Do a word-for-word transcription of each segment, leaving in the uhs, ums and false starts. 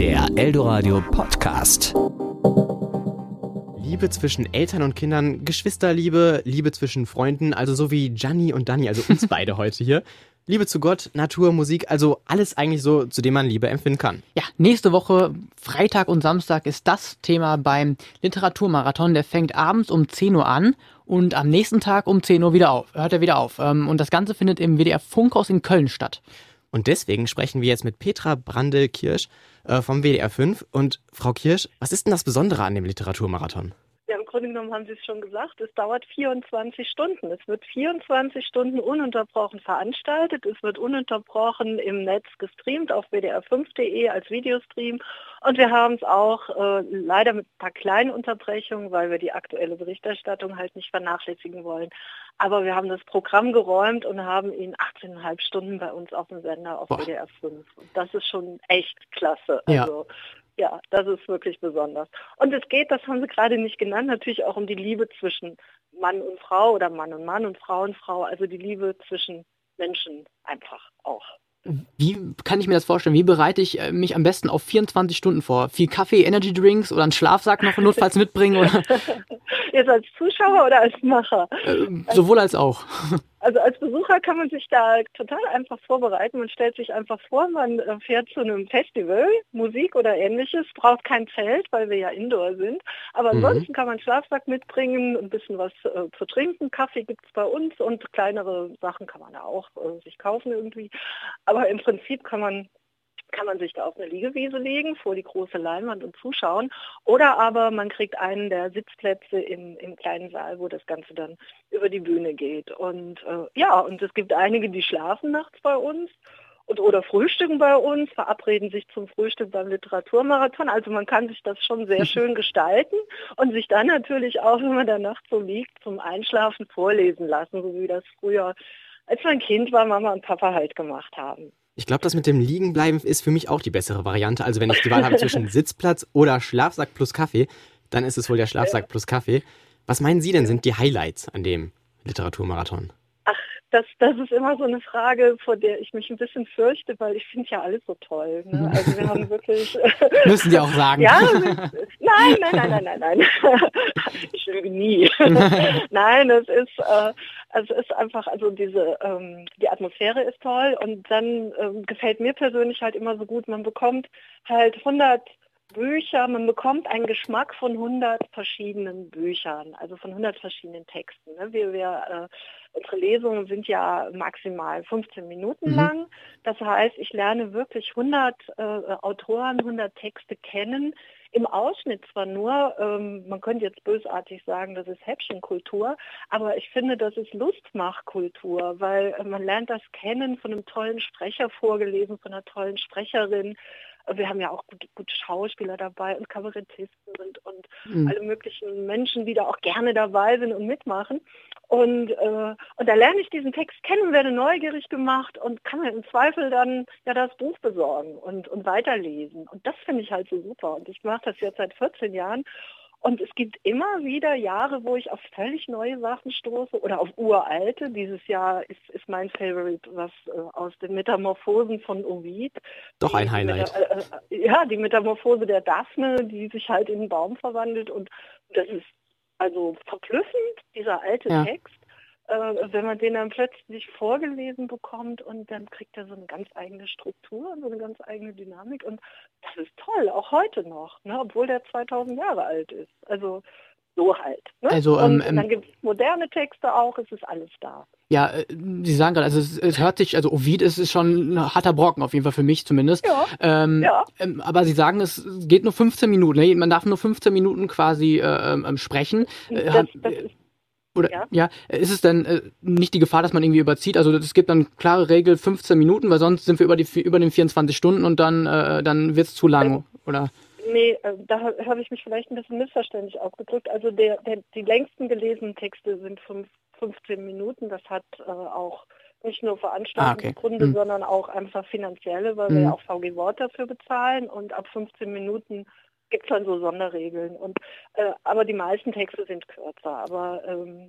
Der Eldoradio Podcast. Liebe zwischen Eltern und Kindern, Geschwisterliebe, Liebe zwischen Freunden, also so wie Gianni und Dani, also uns beide heute hier. Liebe zu Gott, Natur, Musik, also alles eigentlich so, zu dem man Liebe empfinden kann. Ja, nächste Woche, Freitag und Samstag, ist das Thema beim Literaturmarathon. Der fängt abends um zehn Uhr an und am nächsten Tag um zehn Uhr wieder auf, hört er wieder auf. Und das Ganze findet im W D R Funkhaus in Köln statt. Und deswegen sprechen wir jetzt mit Petra Brandl-Kirsch äh, vom W D R fünf. Und Frau Kirsch, was ist denn das Besondere an dem Literaturmarathon? Ja, im Grunde genommen haben Sie es schon gesagt, es dauert vierundzwanzig Stunden. Es wird vierundzwanzig Stunden ununterbrochen veranstaltet. Es wird ununterbrochen im Netz gestreamt auf w d r fünf punkt d e als Videostream. Und wir haben es auch äh, leider mit ein paar kleinen Unterbrechungen, weil wir die aktuelle Berichterstattung halt nicht vernachlässigen wollen. Aber wir haben das Programm geräumt und haben ihn achtzehneinhalb Stunden bei uns auf dem Sender auf Boah. W D R fünf. Und das ist schon echt klasse. Ja. Also, ja, das ist wirklich besonders. Und es geht, das haben Sie gerade nicht genannt, natürlich auch um die Liebe zwischen Mann und Frau oder Mann und Mann und Frau und Frau, also die Liebe zwischen Menschen einfach auch. Wie kann ich mir das vorstellen? Wie bereite ich mich am besten auf vierundzwanzig Stunden vor? Viel Kaffee, Energy Drinks oder einen Schlafsack noch notfalls mitbringen? Oder? Jetzt als Zuschauer oder als Macher? Äh, sowohl als auch. Also als Besucher kann man sich da total einfach vorbereiten. Man stellt sich einfach vor, man fährt zu einem Festival, Musik oder ähnliches, braucht kein Zelt, weil wir ja Indoor sind. Aber ansonsten mhm. kann man einen Schlafsack mitbringen, ein bisschen was äh, zu trinken. Kaffee gibt es bei uns und kleinere Sachen kann man auch äh, sich kaufen irgendwie. Aber im Prinzip kann man kann man sich da auf eine Liegewiese legen, vor die große Leinwand und zuschauen. Oder aber man kriegt einen der Sitzplätze im, im kleinen Saal, wo das Ganze dann über die Bühne geht. Und äh, ja, und es gibt einige, die schlafen nachts bei uns und oder frühstücken bei uns, verabreden sich zum Frühstück beim Literaturmarathon. Also man kann sich das schon sehr schön gestalten und sich dann natürlich auch, wenn man da nachts so liegt, zum Einschlafen vorlesen lassen, so wie das früher, als man Kind war, Mama und Papa halt gemacht haben. Ich glaube, das mit dem Liegenbleiben ist für mich auch die bessere Variante. Also wenn ich die Wahl habe zwischen Sitzplatz oder Schlafsack plus Kaffee, dann ist es wohl der Schlafsack plus Kaffee. Was meinen Sie denn, sind die Highlights an dem Literaturmarathon? Ach, das, das ist immer so eine Frage, vor der ich mich ein bisschen fürchte, weil ich finde ja alles so toll. Ne? Also wir haben wirklich... Müssen Sie auch sagen. Ja, nein, nein, nein, nein, nein, nein. Ich lüge nie. Nein, es ist, äh, es ist einfach, also diese, ähm, die Atmosphäre ist toll und dann ähm, gefällt mir persönlich halt immer so gut, man bekommt halt hundert Bücher, man bekommt einen Geschmack von hundert verschiedenen Büchern, also von hundert verschiedenen Texten. Ne? Wir, wir, äh, unsere Lesungen sind ja maximal fünfzehn Minuten mhm. lang. Das heißt, ich lerne wirklich hundert äh, Autoren, hundert Texte kennen. Im Ausschnitt zwar nur, ähm, man könnte jetzt bösartig sagen, das ist Häppchenkultur, aber ich finde, das ist Lustmachkultur, weil äh, man lernt das kennen, von einem tollen Sprecher vorgelesen, von einer tollen Sprecherin. Wir haben ja auch gute, gute Schauspieler dabei und Kabarettisten und, und mhm. alle möglichen Menschen, die da auch gerne dabei sind und mitmachen. Und, äh, und da lerne ich diesen Text kennen, werde neugierig gemacht und kann mir im Zweifel dann ja das Buch besorgen und, und weiterlesen. Und das finde ich halt so super. Und ich mache das jetzt seit vierzehn Jahren. Und es gibt immer wieder Jahre, wo ich auf völlig neue Sachen stoße oder auf uralte. Dieses Jahr ist, ist mein Favorite was äh, aus den Metamorphosen von Ovid. Doch ein Highlight. Die, äh, ja, die Metamorphose der Daphne, die sich halt in einen Baum verwandelt. Und das ist also verblüffend, dieser alte ja. Text. Äh, wenn man den dann plötzlich vorgelesen bekommt und dann kriegt er so eine ganz eigene Struktur und so eine ganz eigene Dynamik und das ist toll, auch heute noch, ne, obwohl der zweitausend Jahre alt ist. Also so halt. Ne? Also, und ähm, dann gibt es moderne Texte auch, es ist alles da. Ja, äh, Sie sagen gerade, also es, es hört sich, also Ovid ist, ist schon ein harter Brocken, auf jeden Fall für mich zumindest. Ja, ähm, ja. Ähm, aber Sie sagen, es geht nur fünfzehn Minuten, ne? Man darf nur fünfzehn Minuten quasi äh, ähm, sprechen. Äh, das, das ist Oder ja. ja, ist es denn äh, nicht die Gefahr, dass man irgendwie überzieht? Also es gibt dann klare Regel fünfzehn Minuten, weil sonst sind wir über die über den vierundzwanzig Stunden und dann äh, dann wird's zu lang, oder? Nee, äh, da habe ich mich vielleicht ein bisschen missverständlich ausgedrückt. Also der, der die längsten gelesenen Texte sind fünf, fünfzehn Minuten. Das hat äh, auch nicht nur Veranstaltungsgründe, ah, okay. hm. sondern auch einfach finanzielle, weil hm. wir ja auch V G Wort dafür bezahlen und ab fünfzehn Minuten gibt es dann so Sonderregeln. Und äh, aber die meisten Texte sind kürzer. Aber ähm,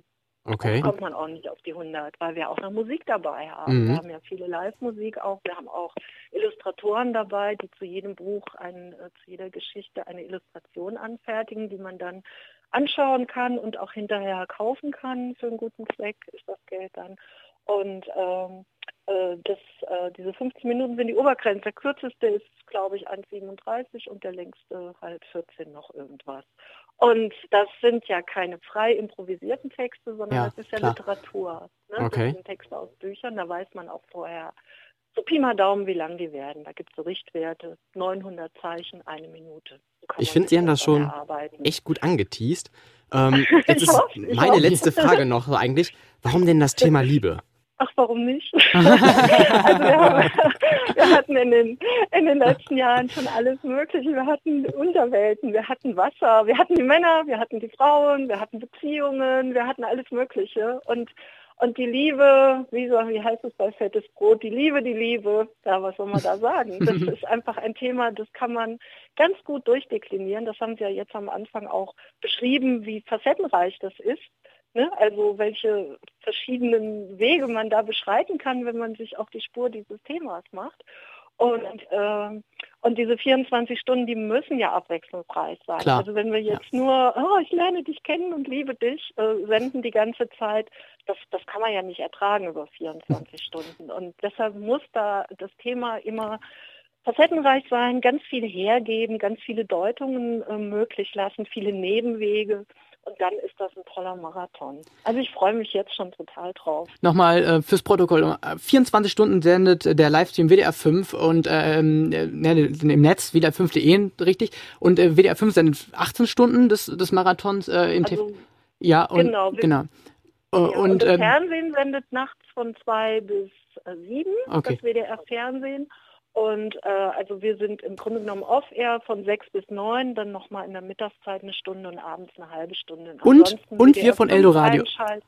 Okay. kommt man auch nicht auf die hundert, weil wir auch noch Musik dabei haben. Mhm. Wir haben ja viele Live-Musik auch. Wir haben auch Illustratoren dabei, die zu jedem Buch, ein, äh, zu jeder Geschichte eine Illustration anfertigen, die man dann anschauen kann und auch hinterher kaufen kann. Für einen guten Zweck ist das Geld dann. Und ähm, äh, das, äh, diese fünfzehn Minuten sind die Obergrenze. Der kürzeste ist, glaube ich, eins siebenunddreißig und der längste halt vierzehn noch irgendwas. Und das sind ja keine frei improvisierten Texte, sondern Ja, das ist ja klar. Literatur. Ne? Okay. Das sind Texte aus Büchern, da weiß man auch vorher so Pi mal Daumen, wie lang die werden. Da gibt es so Richtwerte, neunhundert Zeichen, eine Minute. So kann Ich man finde, sich Sie haben das dann schon erarbeiten. echt gut angeteasst. Ähm, jetzt Ich ist hoffe, ich meine hoffe. letzte Frage noch so eigentlich, warum denn das Thema Liebe? Ach, warum nicht? also wir, haben, wir hatten in den, in den letzten Jahren schon alles Mögliche. Wir hatten Unterwelten, wir hatten Wasser, wir hatten die Männer, wir hatten die Frauen, wir hatten Beziehungen, wir hatten alles Mögliche. Und, und die Liebe, wie, so, wie heißt es bei Fettes Brot, die Liebe, die Liebe, ja, was soll man da sagen? Das ist einfach ein Thema, das kann man ganz gut durchdeklinieren. Das haben Sie ja jetzt am Anfang auch beschrieben, wie facettenreich das ist. Ne? Also welche verschiedenen Wege man da beschreiten kann, wenn man sich auf die Spur dieses Themas macht. Und, äh, und diese vierundzwanzig Stunden, die müssen ja abwechslungsreich sein. Klar. Also wenn wir jetzt ja. nur, oh, ich lerne dich kennen und liebe dich, äh, senden die ganze Zeit, das, das kann man ja nicht ertragen über vierundzwanzig Stunden. Und deshalb muss da das Thema immer facettenreich sein, ganz viel hergeben, ganz viele Deutungen äh, möglich lassen, viele Nebenwege. Und dann ist das ein toller Marathon. Also ich freue mich jetzt schon total drauf. Nochmal äh, fürs Protokoll. vierundzwanzig Stunden sendet der Livestream W D R fünf und ähm, äh, im Netz W D R fünf punkt de, richtig. Und äh, W D R fünf sendet achtzehn Stunden des, des Marathons äh, im also, T V. Ja, und, genau. genau. Ja, und, und das ähm, Fernsehen sendet nachts von zwei bis sieben, okay. das W D R-Fernsehen. Und äh, also wir sind im Grunde genommen off-air von sechs bis neun, dann nochmal in der Mittagszeit eine Stunde und abends eine halbe Stunde. Und, und wir von Eldoradio.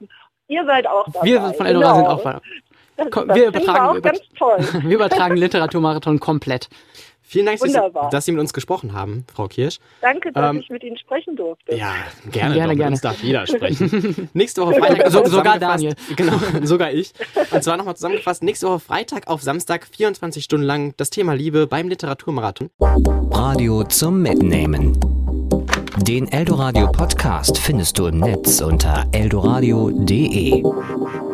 Ihr seid auch dabei. Wir von Eldoradio genau. sind auch dabei. Das, Komm, das wir wir übertragen, auch über, ganz toll. wir übertragen Literaturmarathon komplett. Vielen Dank, dass Sie, Wunderbar. dass Sie mit uns gesprochen haben, Frau Kirsch. Danke, dass Ähm, ich mit Ihnen sprechen durfte. Ja, gerne, Gerne, doch, mit gerne. uns darf jeder sprechen. Nächste Woche Freitag. So- auf sogar zusammengefasst- Daniel. Genau, sogar ich. Und zwar nochmal zusammengefasst, nächste Woche Freitag auf Samstag, vierundzwanzig Stunden lang, das Thema Liebe beim Literaturmarathon. Radio zum Mitnehmen. Den Eldoradio Podcast findest du im Netz unter eldoradio punkt de.